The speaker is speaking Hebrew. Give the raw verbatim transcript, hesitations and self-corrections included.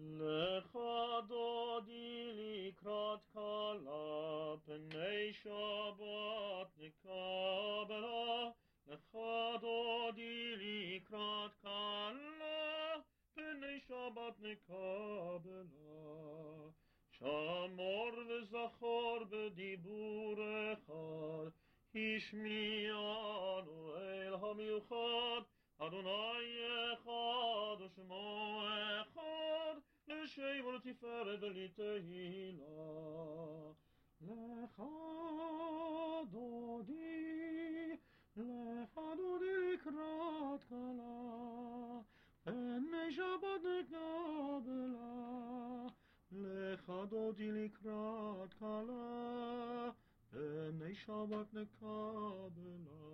לך דודי לקראת כלה, פני שבת נקבלה. לך דודי לקראת כלה, פני שבת נקבלה. שמור וזכור בדיבורך, השמיענו אל המיוחד. אדוני אחד ושמו אחד, לשם ולתפארת ולתהילה. לך דודי, לך דודי לקראת כלה, פני שבת נקבלה. לך דודי לקראת כלה, פני שבת נקבלה.